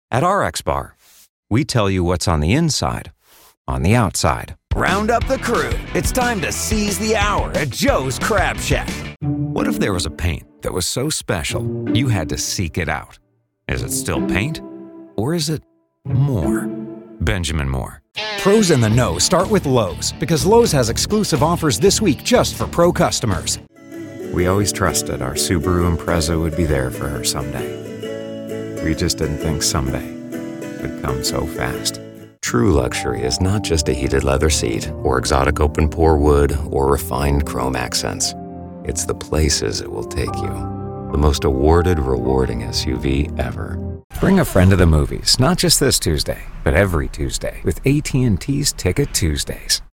At RxBar, we tell you what's on the inside, on the outside. Round up the crew. It's time to seize the hour at Joe's Crab Shack. What if there was a paint that was so special you had to seek it out? Is it still paint? Or is it more? Benjamin Moore. Pros in the know start with Lowe's, because Lowe's has exclusive offers this week just for Pro customers. We always trusted our Subaru Impreza would be there for her someday. We just didn't think someday would come so fast. True luxury is not just a heated leather seat or exotic open-pore wood or refined chrome accents. It's the places it will take you. The most awarded, rewarding SUV ever. Bring a friend to the movies, not just this Tuesday, but every Tuesday with AT&T's Ticket Tuesdays.